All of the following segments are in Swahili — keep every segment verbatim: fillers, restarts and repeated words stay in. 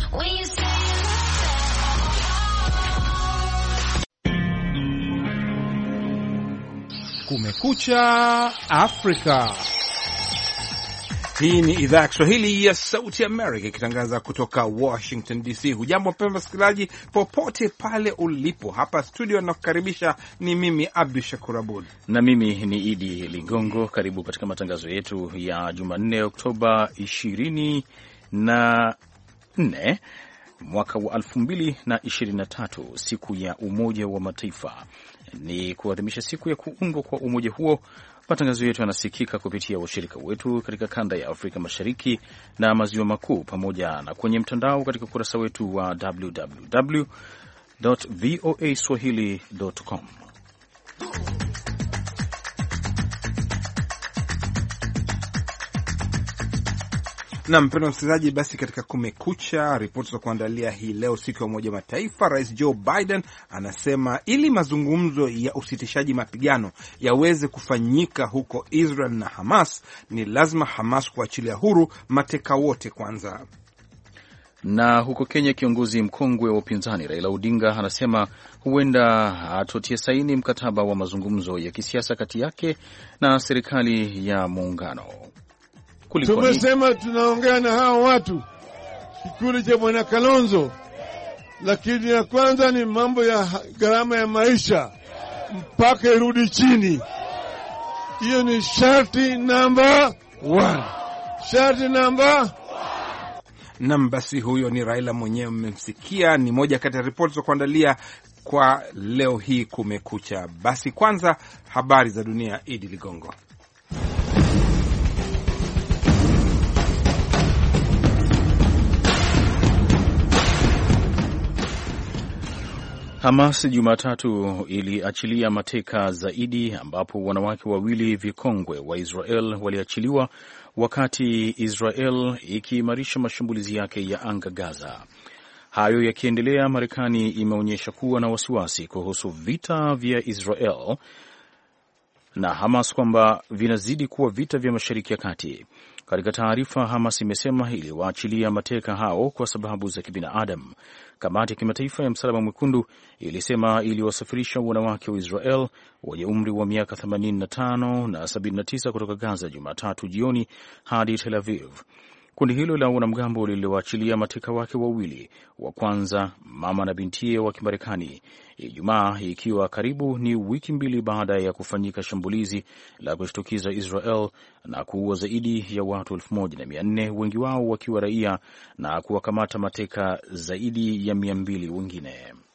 when you say Kumekucha Afrika. Hii ni idhaa ya Kiswahili ya Sauti America ikitangaza kutoka Washington D C. Hujambo mpendwa msikilizaji popote pale ulipo. Hapa studio na kukaribisha ni mimi Abdul Shakur Abud. Na mimi ni Idi Ligongo. Karibu katika matangazo yetu ya Jumanne Oktoba ishirini na nne mwaka wa elfu mbili na ishirini na tatu, siku ya Umoja wa Mataifa. Ni kuadhimisha siku ya kuundwa kwa umoja huo. Matangazo yetu yanasikika kupitia washirika wetu katika kanda ya Afrika Mashariki na Maziwa Makuu, pamoja na kwenye mtandao katika ukurasa wetu wa w w w dot voa swahili dot com. Na mpendwa msikilizaji, basi katika Kumekucha, ripoti za kuandalia hii leo, siku ya Umoja Mataifa, Rais Joe Biden anasema ili mazungumzo ya usitishaji mapigano yaweze kufanyika huko Israel na Hamas, ni lazima Hamas kuachilia huru mateka wote kwanza. Na huko Kenya, kiongozi mkongwe wa upinzani Raila Odinga anasema huenda atotie saini mkataba wa mazungumzo ya kisiasa kati yake na serikali ya muungano. Tumesema tunaongea na hao watu kikundi cha Bwana Kalonzo, lakini ya kwanza ni mambo ya gharama ya maisha mpaka irudi chini. Hiyo ni sharti namba one. Sharti namba Nam, basi huyo ni Raila mwenyewe, mmemsikia. Ni moja kati ya ripoti za kuandalia kwa leo hii Kumekucha. Basi kwanza habari za dunia, Idi Ligongo. Hamas Jumatatu iliachilia mateka zaidi, ambapo wanawake wawili vikongwe wa Israel waliachiliwa wakati Israel ikiimarisha mashambulizi yake ya anga Gaza. Hayo yakiendelea, Marekani imeonyesha kuwa na wasiwasi kuhusu vita vya Israel na Hamas kwamba vinazidi kuwa vita vya Mashariki ya Kati. Katika taarifa, Hamas imesema iliwaachilia mateka hao kwa sababu za kibinadamu. Kamati ya Kimataifa ya Msalaba Mwekundu ilisema iliwasafirisha wanawake wa Israel wenye umri wa miaka themanini na tano na sabini na tisa kutoka Gaza Jumatatu jioni hadi Tel Aviv. Kundi hilo la wanamgambo liliwaachilia mateka wake wawili wa kwanza, mama na bintie, wa Kimarekani Ijumaa, ikiwa karibu ni wiki mbili baada ya kufanyika shambulizi la kushtukiza Israel na kuua zaidi ya watu elfu moja na mia nne, wengi wao wakiwa raia, na kuwakamata mateka zaidi ya mia mbili wengine.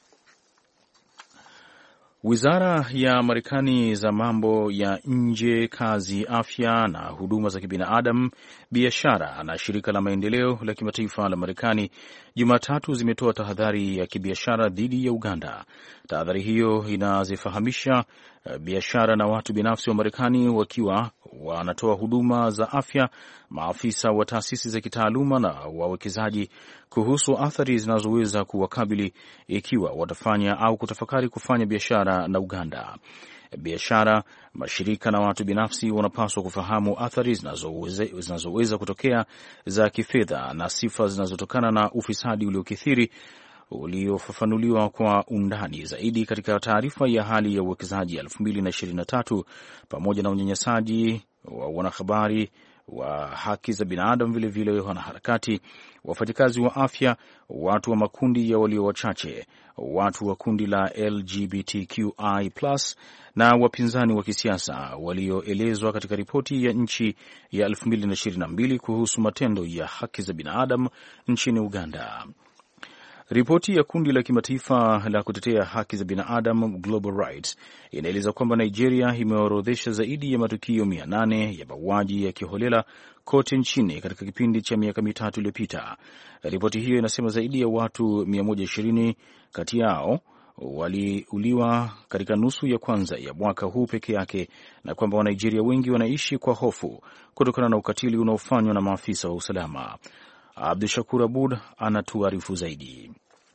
Wizara ya Marekani za mambo ya nje, kazi, afya na huduma za kibinadamu, biashara na shirika la maendeleo la kimataifa la Marekani Jumatatu zimetoa tahadhari ya kibiashara dhidi ya Uganda. Tahadhari hiyo inazifahamisha biashara na watu binafsi wa Marekani wakiwa wanatoa huduma za afya, maafisa wa taasisi za kitaaluma na wawekezaji kuhusu athari zinazoweza kuwakabili ikiwa watafanya au kutafakari kufanya biashara na Uganda. Biashara, mashirika na watu binafsi wanapaswa kufahamu athari zinazoweza, zinazoweza kutokea za kifedha na sifa zinazotokana na ufisadi uliokithiri uliofafanuliwa kwa undani zaidi katika taarifa ya hali ya uwekezaji elfu mbili na ishirini na tatu, pamoja na unyanyasaji wa wanahabari wa haki za binadamu, vilevile wanaharakati, wafanyakazi wa afya, watu wa makundi ya walio wachache, watu wa kundi la L G B T Q I plus, na wapinzani wa kisiasa walioelezwa katika ripoti ya nchi ya elfu mbili na ishirini na mbili kuhusu matendo ya haki za binadamu nchini Uganda. Ripoti ya kundi la kimataifa la kutetea haki za binadamu Global Rights inaeleza kwamba Nigeria imeorodhesha zaidi ya matukio mia nane ya mauaji ya kiholela kote nchini katika kipindi cha miaka mitatu iliyopita. Ripoti hiyo inasema zaidi ya watu mia moja ishirini kati yao waliuliwa katika nusu ya kwanza ya mwaka huu peke yake, na kwamba Wanigeria wengi wanaishi kwa hofu kutokana na ukatili unaofanywa na maafisa wa usalama. Abdul Shakur Abud anatuarifu zaidi.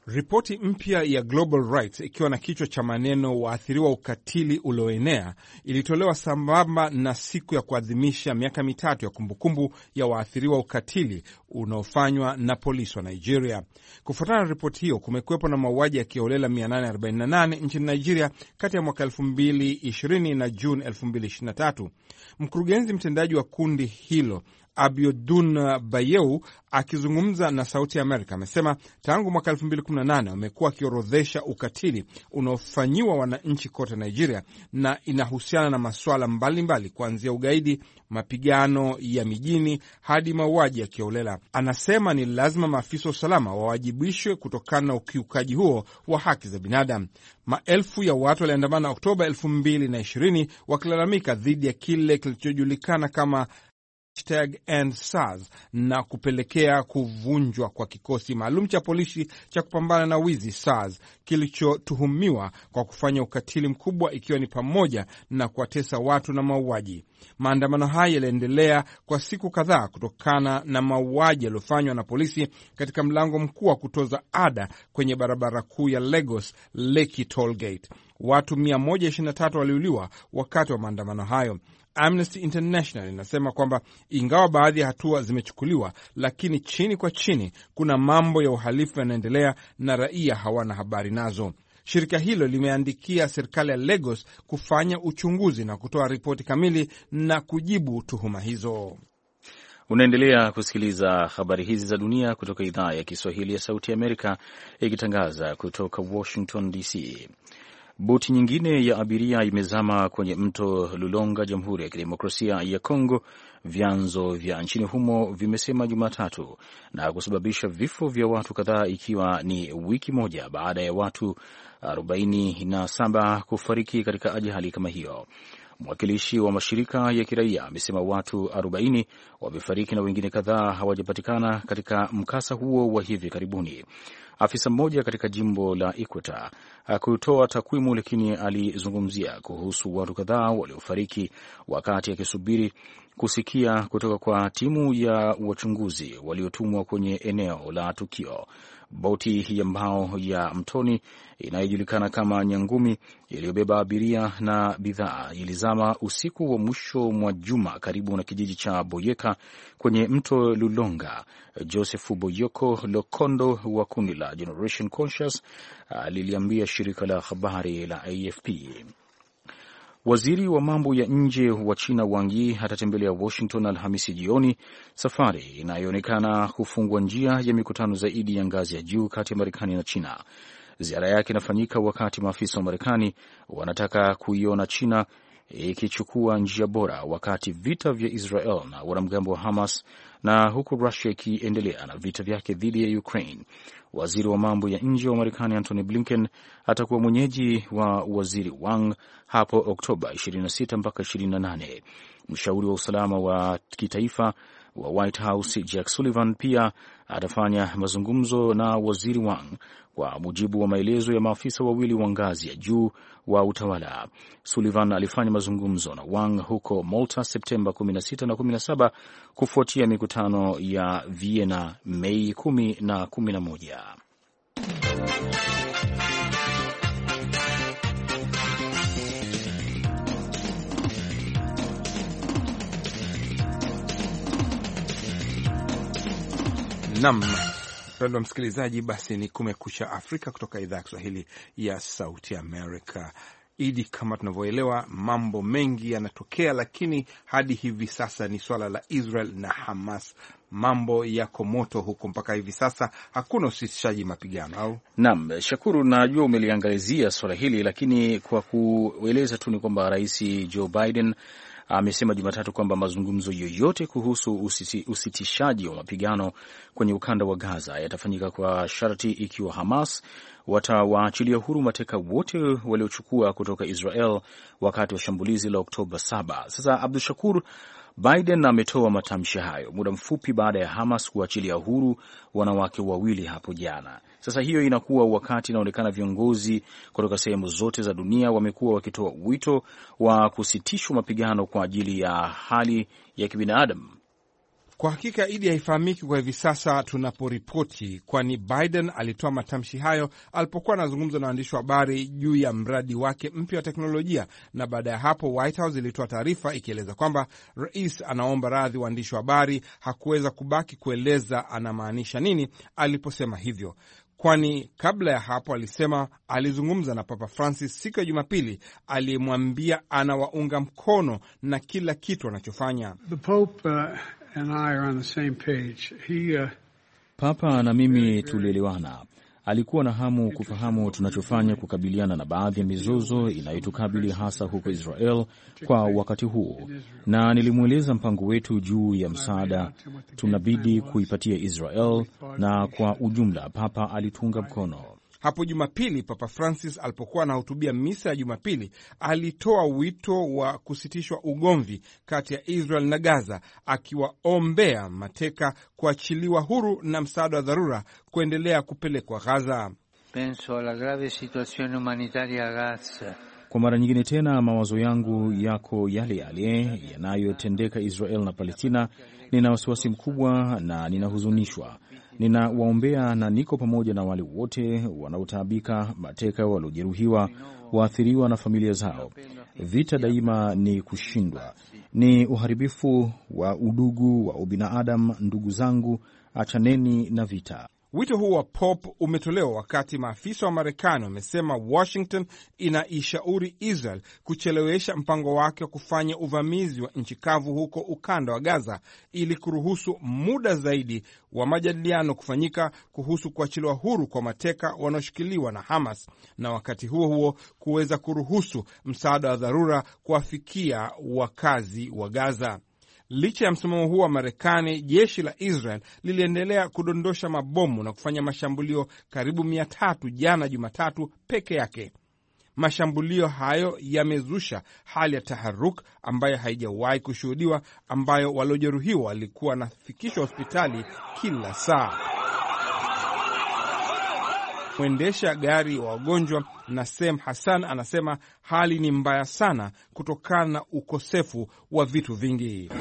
Ripoti mpya ya Global Rights ikiwa na kichwa cha maneno waathiriwa ukatili ulioenea ilitolewa sambamba na siku ya kuadhimisha miaka mitatu ya kumbukumbu ya waathiriwa ukatili unaofanywa na polisi wa Nigeria. Kufuatana na ripoti hiyo, kumekuwepo na mauaji ya kiholela mia nane arobaini na nane nchini Nigeria kati ya mwaka elfu mbili ishirini na Juni elfu mbili ishirini na tatu. Mkurugenzi mtendaji wa kundi hilo Abiodun Bayeu akizungumza na Sauti ya Amerika amesema tangu mwaka elfu mbili kumi na nane wamekuwa wakiorodhesha ukatili unaofanyiwa wananchi kote Nigeria, na inahusiana na masuala mbalimbali kuanzia ugaidi, mapigano ya mijini hadi mauaji ya kiholela. Anasema ni lazima maafisa wa usalama wawajibishwe kutokana na ukiukaji huo wa haki za binadamu. Maelfu ya watu waliandamana Oktoba elfu mbili na ishirini wakilalamika dhidi ya kile kilichojulikana kama End SARS na kupelekea kuvunjwa kwa kikosi maalum cha polisi cha kupambana na wizi SARS kilichotuhumiwa kwa kufanya ukatili mkubwa, ikiwa ni pamoja na kuwatesa watu na mauaji. Maandamano haya yaliendelea kwa siku kadhaa kutokana na mauaji yaliyofanywa na polisi katika mlango mkuu wa kutoza ada kwenye barabara kuu ya Lagos Lekki Toll Gate. Watu mia moja ishirini na tatu waliuliwa wakati wa maandamano hayo. Amnesty International inasema kwamba ingawa baadhi ya hatua zimechukuliwa, lakini chini kwa chini kuna mambo ya uhalifu yanaendelea na raia hawana habari nazo. Shirika hilo limeandikia serikali ya Lagos kufanya uchunguzi na kutoa ripoti kamili na kujibu tuhuma hizo. Unaendelea kusikiliza habari hizi za dunia kutoka idhaa ya Kiswahili ya Sauti ya Amerika ikitangaza kutoka Washington D C. Boti nyingine ya abiria imezama kwenye mto Lulonga, Jamhuri ya Kidemokrasia ya Kongo, vyanzo vya nchini humo vimesema Jumatatu, na kusababisha vifo vya watu kadhaa, ikiwa ni wiki moja baada ya watu arobaini na saba kufariki katika ajali kama hiyo. Mwakilishi wa mashirika ya kiraia amesema watu arobaini wamefariki na wengine kadhaa hawajapatikana katika mkasa huo wa hivi karibuni. Afisa mmoja katika jimbo la Equator hakutoa takwimu, lakini alizungumzia kuhusu watu kadhaa waliofariki wakati akisubiri kusikia kutoka kwa timu ya wachunguzi waliotumwa kwenye eneo la tukio. Boti ya mbao ya mtoni inayojulikana kama Nyangumi iliyobeba abiria na bidhaa ilizama usiku wa mwisho mwa juma karibu na kijiji cha Boyeka kwenye mto Lulonga. Joseph Boyoko Lokondo wa kundi la Generation Conscious aliliambia shirika la habari la A F P. Waziri wa mambo ya nje wa China Wang Yi atatembelea Washington Alhamisi jioni, safari inayoonekana kufungua njia ya mikutano zaidi ya ngazi ya juu kati ya Marekani na China. Ziara yake inafanyika wakati maafisa wa Marekani wanataka kuiona China ikichukua njia bora wakati vita vya Israel na wanamgambo wa Hamas, na huku Russia ikiendelea na vita vyake dhidi ya Ukraine. Waziri wa mambo ya nje wa Marekani Antony Blinken atakuwa mwenyeji wa waziri Wang hapo Oktoba ishirini na sita mpaka ishirini na nane. Mshauri wa usalama wa kitaifa wa White House Jack Sullivan pia atafanya mazungumzo na waziri Wang, kwa mujibu wa maelezo ya maafisa wawili wa ngazi ya juu wa utawala. Sullivan alifanya mazungumzo na Wang huko Malta Septemba kumi na sita na kumi na saba kufuatia mikutano ya Vienna Mei kumi na kumi na moja. Nam mpendwa msikilizaji, basi ni Kumekucha Afrika kutoka idhaa ya Kiswahili ya Sauti Amerika. Idi, kama tunavyoelewa, mambo mengi yanatokea, lakini hadi hivi sasa ni swala la Israel na Hamas. Mambo yako moto huko mpaka hivi sasa, hakuna usitishaji mapigano au? Naam, Shakuru, najua umeliangalizia swala hili, lakini kwa kueleza tu ni kwamba Rais Joe Biden amesema Jumatatu kwamba mazungumzo yoyote kuhusu usiti, usitishaji wa mapigano kwenye ukanda wa Gaza yatafanyika kwa sharti ikiwa Hamas watawaachilia huru mateka wote waliochukua kutoka Israel wakati wa shambulizi la Oktoba saba. Sasa Abdul Shakur, Biden ametoa matamshi hayo muda mfupi baada ya Hamas kuachilia huru wanawake wawili hapo jana. Sasa hiyo inakuwa wakati inaonekana viongozi kutoka sehemu zote za dunia wamekuwa wakitoa wito wa kusitishwa mapigano kwa ajili ya hali ya kibinadamu. Kwa hakika Idi haifahamiki kwa hivi sasa tunaporipoti, kwani Biden alitoa matamshi hayo alipokuwa anazungumza na waandishi wa habari juu ya mradi wake mpya wa teknolojia, na baada ya hapo White House ilitoa taarifa ikieleza kwamba rais anaomba radhi waandishi wa habari. Hakuweza kubaki kueleza anamaanisha nini aliposema hivyo, kwani kabla ya hapo alisema alizungumza na Papa Francis siku ya Jumapili, aliyemwambia anawaunga mkono na kila kitu anachofanya. The Pope, uh... And I are on the same page. He, uh, Papa na mimi tulielewana. Alikuwa na hamu kufahamu tunachofanya kukabiliana na baadhi ya mizozo inayotukabili hasa huko Israel kwa wakati huu, na nilimweleza mpango wetu juu ya msaada tunabidi kuipatia Israel, na kwa ujumla Papa alitunga mkono. Hapo Jumapili, Papa Francis alipokuwa anahutubia misa ya Jumapili alitoa wito wa kusitishwa ugomvi kati ya Israel na Gaza, akiwaombea mateka kuachiliwa huru na msaada wa dharura kuendelea kupelekwa Gaza. Penso alla grave situazione umanitaria Gaza. Kwa mara nyingine tena mawazo yangu yako yale yale yanayotendeka Israel na Palestina. Nina wasiwasi mkubwa na ninahuzunishwa. Ninawaombea na niko pamoja na wale wote wanaotaabika, mateka waliojeruhiwa, waathiriwa na familia zao. Vita daima ni kushindwa, ni uharibifu wa udugu wa ubinadamu. Ndugu zangu, achaneni na vita. Wito huu wa Pop umetolewa wakati maafisa wa Marekani wamesema Washington inaishauri Israel kuchelewesha mpango wake wa kufanya uvamizi wa nchi kavu huko ukanda wa Gaza ili kuruhusu muda zaidi wa majadiliano kufanyika kuhusu kuachiliwa huru kwa mateka wanaoshikiliwa na Hamas, na wakati huo huo kuweza kuruhusu msaada wa dharura kuwafikia wakazi wa Gaza. Licha ya msimamo huu wa Marekani, jeshi la Israel liliendelea kudondosha mabomu na kufanya mashambulio karibu mia tatu jana Jumatatu peke yake. Mashambulio hayo yamezusha hali ya taharuk ambayo haijawahi kushuhudiwa, ambayo waliojeruhiwa walikuwa wanafikishwa hospitali kila saa. Mwendesha gari wa wagonjwa Nasem Hassan anasema hali ni mbaya sana kutokana na ukosefu wa vitu vingi.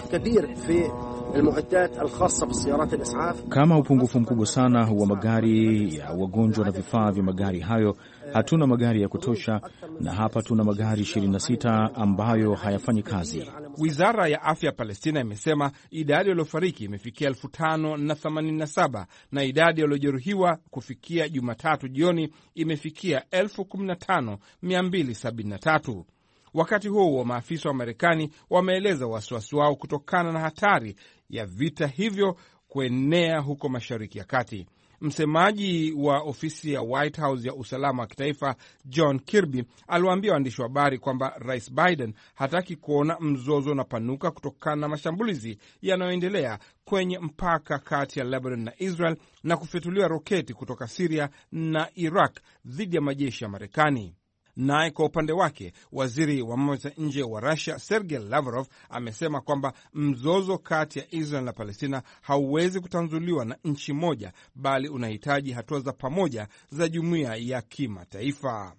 Kama upungufu mkubwa sana wa magari ya wagonjwa na vifaa vya magari hayo. Hatuna magari ya kutosha, na hapa tuna magari ishirini na sita ambayo hayafanyi kazi. Wizara ya afya ya Palestina imesema idadi waliofariki imefikia elfu tano na themanini na saba na idadi waliojeruhiwa kufikia Jumatatu jioni imefikia elfu kumi na tano mia mbili sabini na tatu. Wakati huo huo, maafisa wa Marekani wameeleza wasiwasi wao kutokana na hatari ya vita hivyo kuenea huko Mashariki ya Kati. Msemaji wa ofisi ya White House ya usalama wa kitaifa John Kirby aliwaambia waandishi wa habari kwamba Rais Biden hataki kuona mzozo unapanuka kutokana na mashambulizi yanayoendelea kwenye mpaka kati ya Lebanon na Israel na kufyatuliwa roketi kutoka Syria na Iraq dhidi ya majeshi ya Marekani. Naye kwa upande wake, waziri wa mambo ya nje wa Russia Sergei Lavrov amesema kwamba mzozo kati ya Israel na Palestina hauwezi kutanzuliwa na nchi moja, bali unahitaji hatua za pamoja za jumuiya ya kimataifa.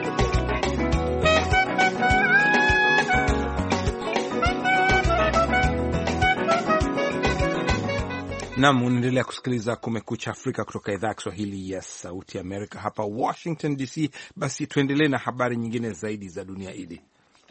Nam, unaendelea kusikiliza Kumekucha Afrika kutoka idhaa ya Kiswahili ya Sauti Amerika hapa Washington D C. Basi tuendelee na habari nyingine zaidi za dunia. Idi,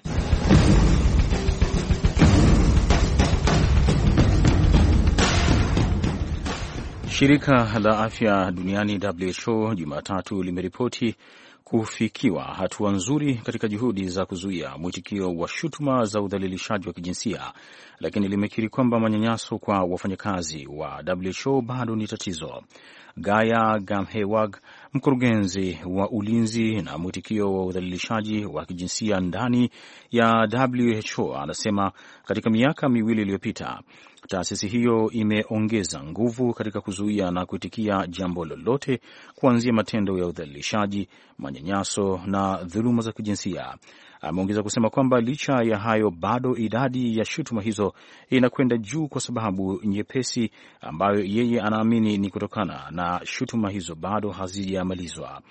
shirika la afya duniani W H O Jumatatu limeripoti kufikiwa hatua nzuri katika juhudi za kuzuia mwitikio wa shutuma za udhalilishaji wa kijinsia, lakini limekiri kwamba manyanyaso kwa wafanyakazi wa W H O bado ni tatizo. Gaya Gamhewag, mkurugenzi wa ulinzi na mwitikio wa udhalilishaji wa kijinsia ndani ya W H O, anasema katika miaka miwili iliyopita taasisi hiyo imeongeza nguvu katika kuzuia na kuitikia jambo lolote, kuanzia matendo ya udhalilishaji, manyanyaso na dhuluma za kijinsia. Ameongeza kusema kwamba licha ya hayo, bado idadi ya shutuma hizo inakwenda juu kwa sababu nyepesi ambayo yeye anaamini ni kutokana na shutuma hizo bado hazijamalizwa.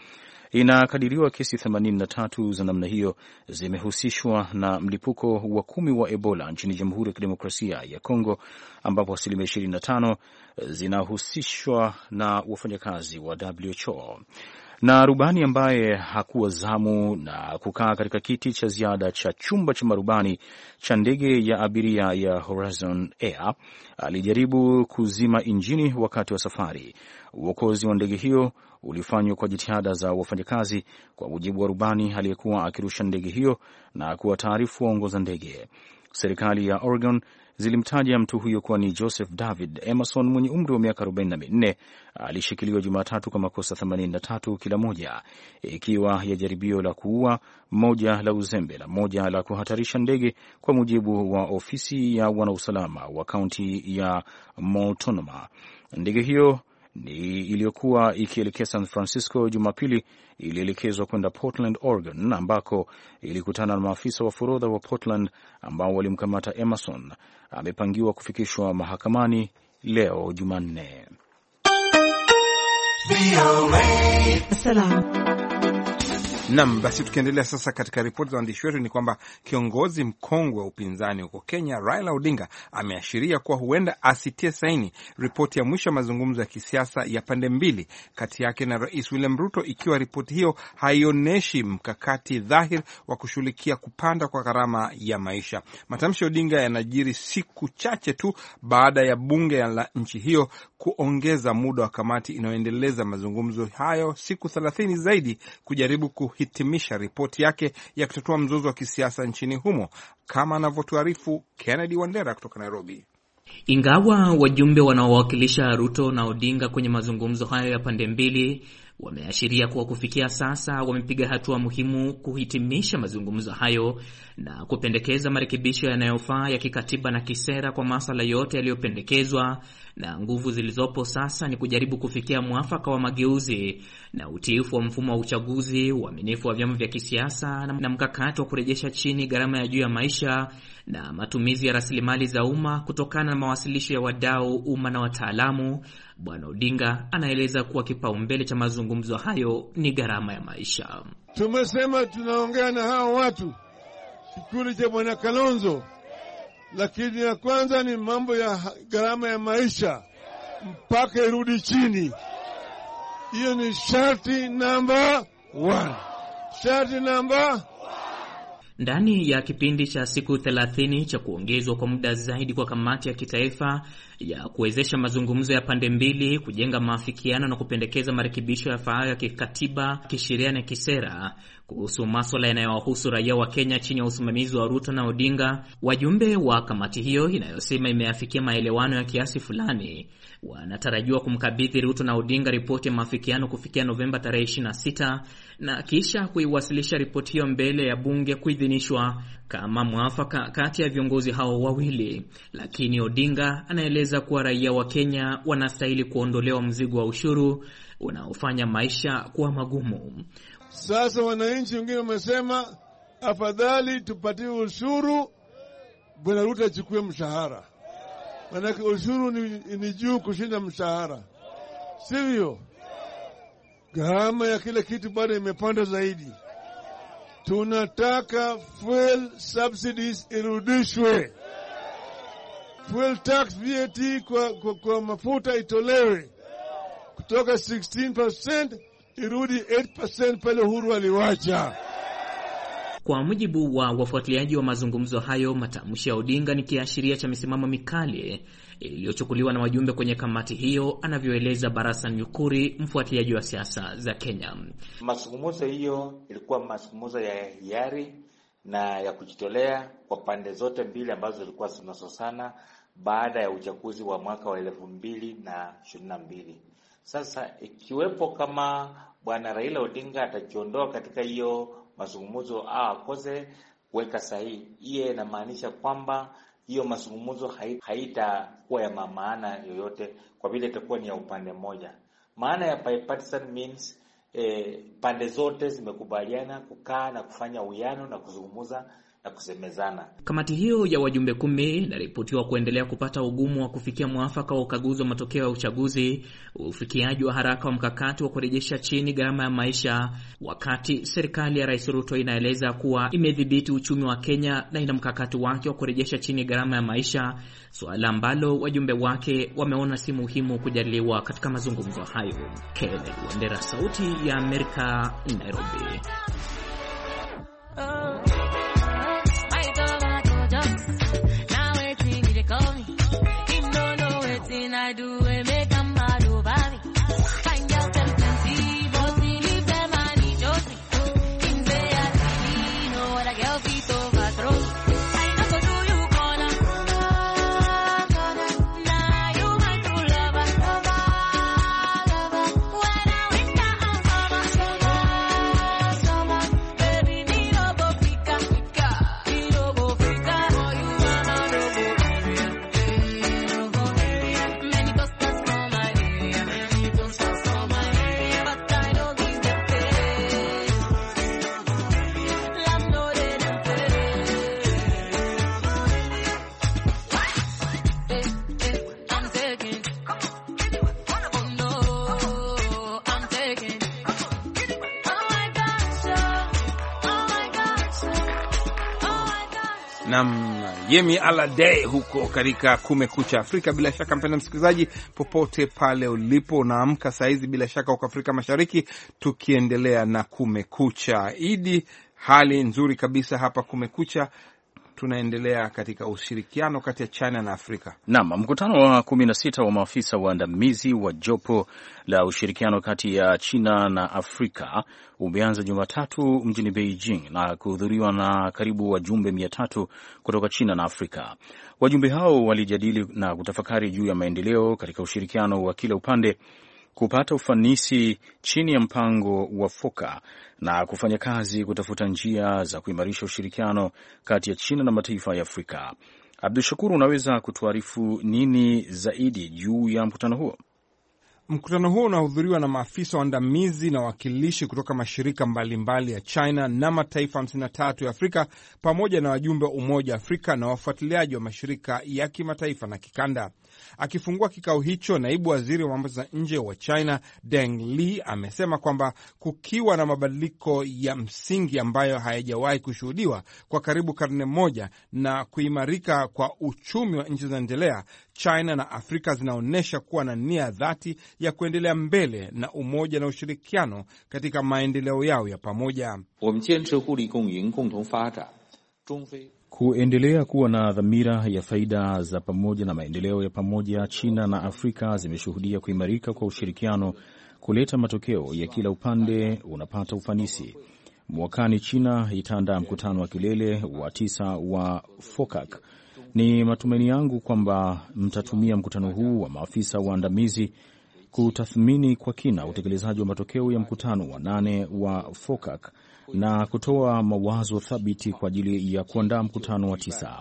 Inakadiriwa kesi themanini na tatu za namna hiyo zimehusishwa na mlipuko wa kumi wa Ebola nchini Jamhuri ya Kidemokrasia ya Kongo, ambapo asilimia ishirini na tano zinahusishwa na wafanyakazi wa W H O. Na rubani ambaye hakuwa zamu na kukaa katika kiti cha ziada cha chumba cha marubani cha ndege ya abiria ya Horizon Air alijaribu kuzima injini wakati wa safari. Uokozi wa ndege hiyo ulifanywa kwa jitihada za wafanyakazi, kwa mujibu wa rubani aliyekuwa akirusha ndege hiyo na kuwataarifu waongoza ndege. Serikali ya Oregon zilimtaja mtu huyo kuwa ni Joseph David Emerson mwenye umri wa miaka arobaini na minne. Alishikiliwa Jumatatu kwa makosa themanini na tatu kila moja, ikiwa ya jaribio la kuua, moja la uzembe na moja la kuhatarisha ndege, kwa mujibu wa ofisi ya wanausalama wa kaunti ya Multnomah. Ndege hiyo ni iliyokuwa ikielekea San Francisco Jumapili ilielekezwa kwenda Portland, Oregon, ambako ilikutana na maafisa wa forodha wa Portland ambao walimkamata Emerson. Amepangiwa kufikishwa mahakamani leo Jumanne. Nam, basi tukiendelea sasa katika ripoti za waandishi wetu ni kwamba kiongozi mkongwe wa upinzani huko Kenya, Raila Odinga, ameashiria kuwa huenda asitie saini ripoti ya mwisho ya mazungumzo ya kisiasa ya pande mbili kati yake na Rais William Ruto, ikiwa ripoti hiyo haionyeshi mkakati dhahir wa kushughulikia kupanda kwa gharama ya maisha. Matamshi ya Odinga yanajiri siku chache tu baada ya bunge la nchi hiyo kuongeza muda wa kamati inayoendeleza mazungumzo hayo siku thelathini zaidi kujaribu kuhitimisha ripoti yake ya kutatua mzozo wa kisiasa nchini humo, kama anavyotuarifu Kennedy Wandera kutoka Nairobi. Ingawa wajumbe wanaowakilisha Ruto na Odinga kwenye mazungumzo hayo ya pande mbili wameashiria kuwa kufikia sasa wamepiga hatua muhimu kuhitimisha mazungumzo hayo na kupendekeza marekebisho yanayofaa ya kikatiba na kisera kwa masuala yote yaliyopendekezwa, na nguvu zilizopo sasa ni kujaribu kufikia mwafaka wa mageuzi na utiifu wa mfumo wa uchaguzi, uaminifu wa vyama vya kisiasa na mkakati wa kurejesha chini gharama ya juu ya maisha na matumizi ya rasilimali za umma kutokana na mawasilisho ya wadau, umma na wataalamu. Bwana Odinga anaeleza kuwa kipaumbele cha mazungumzo hayo ni gharama ya maisha. Tumesema tunaongea na hao watu kikundi cha Bwana Kalonzo, lakini ya kwanza ni mambo ya gharama ya maisha mpaka irudi chini. Hiyo ni sharti namba one. Sharti namba Ndani ya kipindi cha siku thelathini cha kuongezwa kwa muda zaidi kwa kamati ya kitaifa ya kuwezesha mazungumzo ya pande mbili kujenga maafikiano na kupendekeza marekebisho yafaayo ya kikatiba, kisheria na kisera kuhusu masuala yanayowahusu raia wa Kenya chini ya usimamizi wa Ruto na Odinga, wajumbe wa kamati hiyo inayosema imeafikia maelewano ya kiasi fulani wanatarajiwa kumkabidhi Ruto na Odinga ripoti ya maafikiano kufikia Novemba tarehe ishirini na sita na kisha kuiwasilisha ripoti hiyo mbele ya bunge kuidhinishwa kama mwafaka kati ya viongozi hao wawili. Lakini Odinga anaeleza kuwa raia wa Kenya wanastahili kuondolewa mzigo wa ushuru unaofanya maisha kuwa magumu. Sasa wananchi wengine wamesema afadhali tupatie ushuru, Bwana Ruto achukue mshahara. Manake ushuru ni, ni juu kushinda mshahara, sivyo? Gharama ya kila kitu bado imepanda zaidi. Tunataka fuel subsidies irudishwe. Fuel tax V A T kwa, kwa, kwa mafuta itolewe kutoka sixteen percent irudi eight percent pale Uhuru aliwacha. Kwa mujibu wa wafuatiliaji wa mazungumzo hayo, matamshi ya Odinga ni kiashiria cha misimamo mikali iliyochukuliwa na wajumbe kwenye kamati hiyo, anavyoeleza Barasan Nyukuri, mfuatiliaji wa siasa za Kenya. Mazungumzo hiyo ilikuwa mazungumzo ya hiari na ya kujitolea kwa pande zote mbili ambazo zilikuwa zinasosana baada ya uchaguzi wa mwaka wa elfu mbili na ishirini na mbili. Sasa ikiwepo kama Bwana Raila Odinga atajiondoa katika hiyo mazungumzo au akose kuweka sahihi, iye inamaanisha kwamba hiyo mazungumzo haitakuwa ya maana yoyote, kwa vile itakuwa ni ya upande mmoja. Maana ya bipartisan means eh, pande zote zimekubaliana kukaa na kufanya uwiano na kuzungumza kusemezana. Kamati hiyo ya wajumbe kumi inaripotiwa kuendelea kupata ugumu wa kufikia mwafaka wa ukaguzi wa matokeo ya uchaguzi, ufikiaji wa haraka wa mkakati wa kurejesha chini gharama ya maisha, wakati serikali ya Rais Ruto inaeleza kuwa imedhibiti uchumi wa Kenya na ina mkakati wake wa kurejesha chini gharama ya maisha, suala ambalo wajumbe wake wameona si muhimu kujadiliwa katika mazungumzo hayo. Kennedy Wandera, Sauti ya Amerika, Nairobi. I do it, make them mad over me. Find yourself plenty, but believe them and each other. Things they are really know what a girl feet overthrow. I know go do you corner. Nah, you my true lover. When I winter and summer, summer, summer, baby, me no go fika, fika, me no go fika. For you, mama, no go area, no go area. Many customers from my area, many customers from my area, but I don't give them pay. Love no they don't pay. I'm taking, oh no, I'm taking. Oh my gosh, oh my gosh, oh my gosh. Nam Yemi Alade huko katika Kumekucha Afrika. Bila shaka mpenda msikilizaji, popote pale ulipo naamka saa hizi, bila shaka huko Afrika Mashariki, tukiendelea na Kumekucha. Idi, hali nzuri kabisa hapa Kumekucha. Tunaendelea katika ushirikiano kati ya China na Afrika. Naam, mkutano wa kumi na sita wa maafisa waandamizi wa jopo la ushirikiano kati ya China na Afrika umeanza Jumatatu mjini Beijing na kuhudhuriwa na karibu wajumbe mia tatu kutoka China na Afrika. Wajumbe hao walijadili na kutafakari juu ya maendeleo katika ushirikiano wa kila upande, kupata ufanisi chini ya mpango wa Foka na kufanya kazi kutafuta njia za kuimarisha ushirikiano kati ya China na mataifa ya Afrika. Abdul Shakur, unaweza kutuarifu nini zaidi juu ya mkutano huo? Mkutano huo unahudhuriwa na maafisa waandamizi na wakilishi kutoka mashirika mbalimbali mbali ya China na mataifa hamsini na tatu ya Afrika, pamoja na wajumbe wa Umoja wa Afrika na wafuatiliaji wa mashirika ya kimataifa na kikanda. Akifungua kikao hicho, naibu waziri wa mambo za nje wa China Deng Li amesema kwamba kukiwa na mabadiliko ya msingi ambayo hayajawahi kushuhudiwa kwa karibu karne moja na kuimarika kwa uchumi wa nchi zinazoendelea, China na Afrika zinaonyesha kuwa na nia dhati ya kuendelea mbele na umoja na ushirikiano katika maendeleo yao ya pamoja. Kuendelea kuwa na dhamira ya faida za pamoja na maendeleo ya pamoja, China na Afrika zimeshuhudia kuimarika kwa ushirikiano, kuleta matokeo ya kila upande unapata ufanisi. Mwakani China itaandaa mkutano wa kilele wa tisa wa Focac. Ni matumaini yangu kwamba mtatumia mkutano huu wa maafisa waandamizi kutathmini kwa kina utekelezaji wa matokeo ya mkutano wa nane wa Focac na kutoa mawazo thabiti kwa ajili ya kuandaa mkutano wa tisa.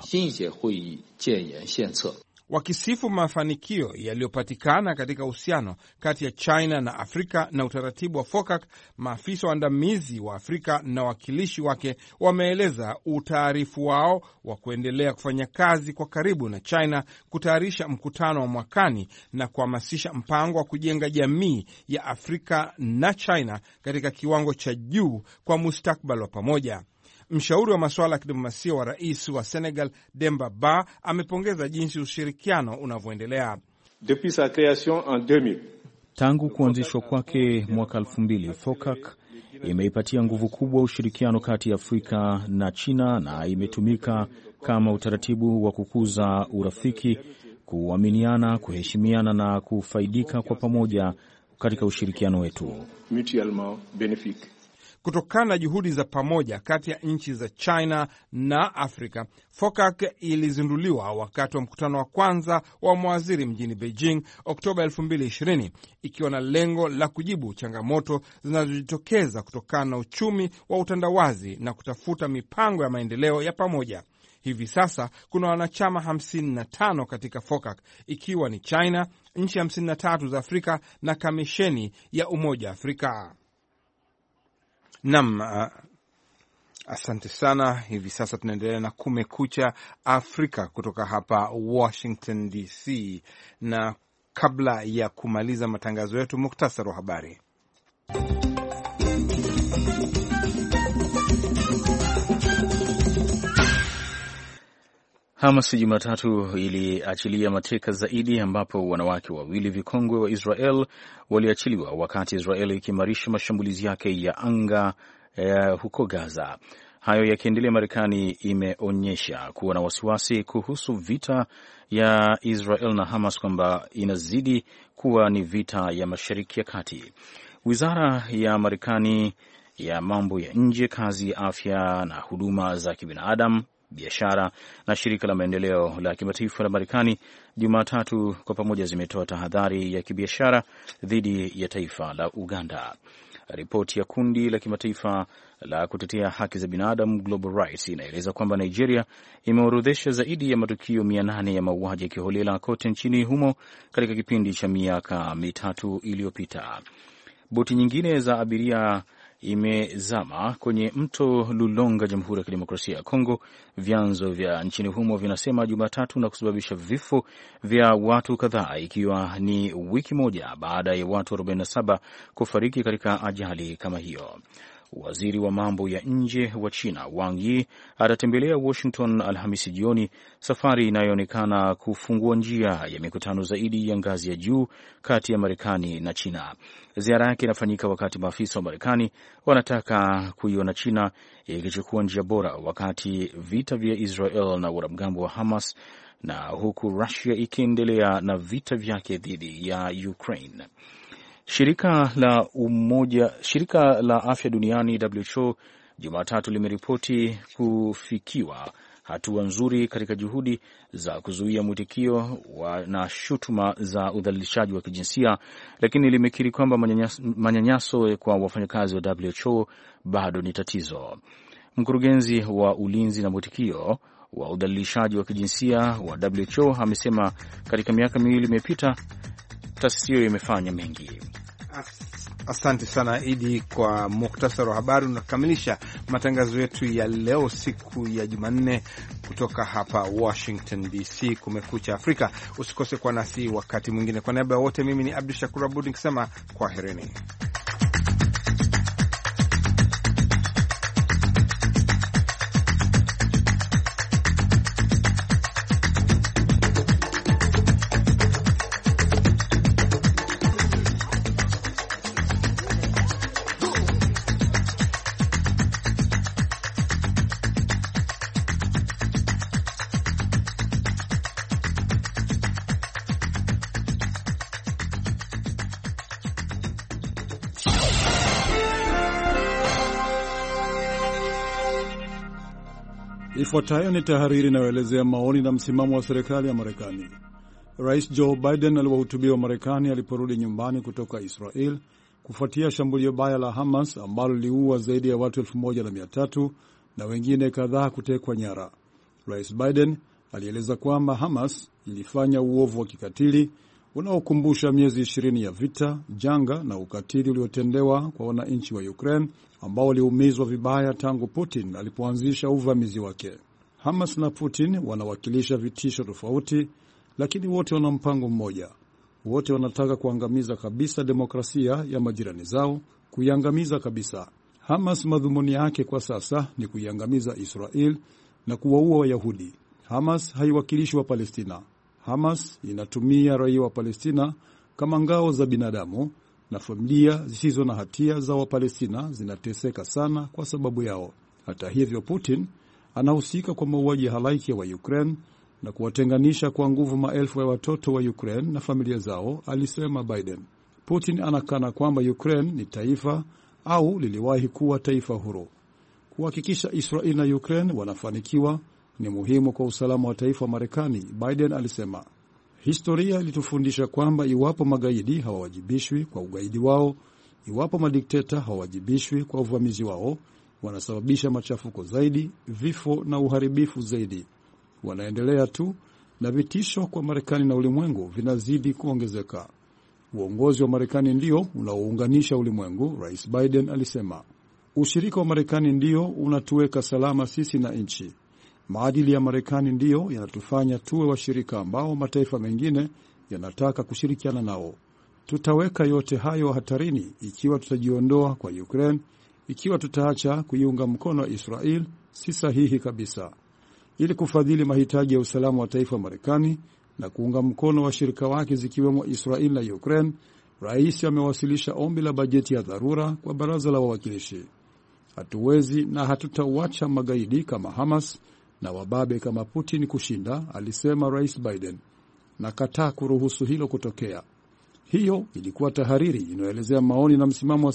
Wakisifu mafanikio yaliyopatikana katika uhusiano kati ya China na Afrika na utaratibu wa Focac, maafisa waandamizi wa Afrika na wakilishi wake wameeleza utaarifu wao wa kuendelea kufanya kazi kwa karibu na China kutayarisha mkutano wa mwakani na kuhamasisha mpango wa kujenga jamii ya Afrika na China katika kiwango cha juu kwa mustakabali wa pamoja. Mshauri wa masuala ya kidiplomasia wa rais wa Senegal Demba Ba amepongeza jinsi ushirikiano unavyoendelea. Depuis sa création en deux mille, tangu kuanzishwa kwake mwaka elfu mbili, Focac imeipatia nguvu kubwa ushirikiano kati ya Afrika na China na imetumika kama utaratibu wa kukuza urafiki, kuaminiana, kuheshimiana na kufaidika kwa pamoja katika ushirikiano wetu. Mutuellement bénéfique. Kutokana na juhudi za pamoja kati ya nchi za China na Afrika, Focac ilizinduliwa wakati wa mkutano wa kwanza wa mawaziri mjini Beijing Oktoba elfu mbili ishirini, ikiwa na lengo la kujibu changamoto zinazojitokeza kutokana na uchumi wa utandawazi na kutafuta mipango ya maendeleo ya pamoja. Hivi sasa kuna wanachama hamsini na tano katika Focac, ikiwa ni China, nchi hamsini na tatu za Afrika na kamisheni ya Umoja wa Afrika. Nam, uh, Asante sana. Hivi sasa tunaendelea na Kumekucha Afrika kutoka hapa Washington D C, na kabla ya kumaliza matangazo yetu, muktasari wa habari. Hamas Jumatatu iliachilia mateka zaidi, ambapo wanawake wawili vikongwe wa Israel waliachiliwa wakati Israel ikiimarisha mashambulizi yake ya anga eh, huko Gaza. Hayo yakiendelea, Marekani imeonyesha kuwa na wasiwasi kuhusu vita ya Israel na Hamas, kwamba inazidi kuwa ni vita ya Mashariki ya Kati. Wizara ya Marekani ya mambo ya nje, kazi, afya na huduma za kibinadamu, biashara na shirika la maendeleo la kimataifa la Marekani Jumatatu kwa pamoja zimetoa tahadhari ya kibiashara dhidi ya taifa la Uganda. Ripoti ya kundi la kimataifa la kutetea haki za binadamu Global Rights inaeleza kwamba Nigeria imeorodhesha zaidi ya matukio mia nane ya mauaji ya kiholela kote nchini humo katika kipindi cha miaka mitatu iliyopita. Boti nyingine za abiria imezama kwenye mto Lulonga, Jamhuri ya Kidemokrasia ya Kongo, vyanzo vya nchini humo vinasema Jumatatu, na kusababisha vifo vya watu kadhaa, ikiwa ni wiki moja baada ya watu arobaini na saba kufariki katika ajali kama hiyo. Waziri wa mambo ya nje wa China Wang Yi atatembelea Washington Alhamisi jioni, safari inayoonekana kufungua njia ya mikutano zaidi ya ngazi ya juu kati ya Marekani na China. Ziara yake inafanyika wakati maafisa wa Marekani wanataka kuiona China ikichukua njia bora wakati vita vya Israel na wanamgambo wa Hamas, na huku Russia ikiendelea na vita vyake dhidi ya Ukraine. Shirika la umoja shirika la afya duniani W H O Jumatatu limeripoti kufikiwa hatua nzuri katika juhudi za kuzuia mwitikio na shutuma za udhalilishaji wa kijinsia, lakini limekiri kwamba manyanyaso, manyanyaso kwa wafanyakazi wa W H O bado ni tatizo. Mkurugenzi wa ulinzi na mwitikio wa udhalilishaji wa kijinsia wa W H O amesema katika miaka miwili imepita taasisi hiyo imefanya mengi. Asante sana Idi kwa muktasari wa habari. Unakamilisha matangazo yetu ya leo siku ya Jumanne kutoka hapa Washington D C, Kumekucha Afrika. Usikose kwa nasi wakati mwingine. Kwa niaba ya wote, mimi ni Abdul Shakur Abud nikisema kwaherini. Ifuatayo ni tahariri inayoelezea maoni na msimamo wa serikali ya Marekani. Rais Joe Biden aliwahutubia wa Marekani aliporudi nyumbani kutoka Israel kufuatia shambulio baya la Hamas ambalo liliua zaidi ya watu elfu moja na mia tatu na wengine kadhaa kutekwa nyara. Rais Biden alieleza kwamba Hamas ilifanya uovu wa kikatili unaokumbusha miezi ishirini ya vita, janga na ukatili uliotendewa kwa wananchi wa Ukraine ambao waliumizwa vibaya tangu Putin alipoanzisha uvamizi wake. Hamas na Putin wanawakilisha vitisho tofauti, lakini wote wana mpango mmoja. Wote wanataka kuangamiza kabisa demokrasia ya majirani zao, kuiangamiza kabisa. Hamas madhumuni yake kwa sasa ni kuiangamiza Israel na kuwaua Wayahudi. Hamas haiwakilishi wa Palestina. Hamas inatumia raia wa Palestina kama ngao za binadamu, na familia zisizo na hatia za Wapalestina zinateseka sana kwa sababu yao. Hata hivyo, Putin anahusika kwa mauaji halaiki ya wa Ukraine na kuwatenganisha kwa nguvu maelfu ya watoto wa Ukraine na familia zao, alisema Biden. Putin anakana kwamba Ukraine ni taifa au liliwahi kuwa taifa huru. Kuhakikisha Israel na Ukraine wanafanikiwa ni muhimu kwa usalama wa taifa wa Marekani, Biden alisema. Historia ilitufundisha kwamba iwapo magaidi hawawajibishwi kwa ugaidi wao, iwapo madikteta hawawajibishwi kwa uvamizi wao, wanasababisha machafuko zaidi, vifo na uharibifu zaidi. Wanaendelea tu na vitisho kwa Marekani na ulimwengu vinazidi kuongezeka. Uongozi wa Marekani ndio unaounganisha ulimwengu, Rais Biden alisema. Ushirika wa Marekani ndio unatuweka salama sisi na nchi. Maadili ya Marekani ndiyo yanatufanya tuwe washirika ambao mataifa mengine yanataka kushirikiana nao. Tutaweka yote hayo hatarini ikiwa tutajiondoa kwa Ukraine. Ikiwa tutaacha kuiunga mkono Israel, si sahihi kabisa. Ili kufadhili mahitaji ya usalama wa taifa wa Marekani na kuunga mkono washirika wake zikiwemo Israel na Ukraine, rais amewasilisha ombi la bajeti ya dharura kwa baraza la wawakilishi. Hatuwezi na hatutauacha magaidi kama Hamas na wababe kama Putin kushinda, alisema Rais Biden. Nakataa kuruhusu hilo kutokea. Hiyo ilikuwa tahariri inayoelezea maoni na msimamo wa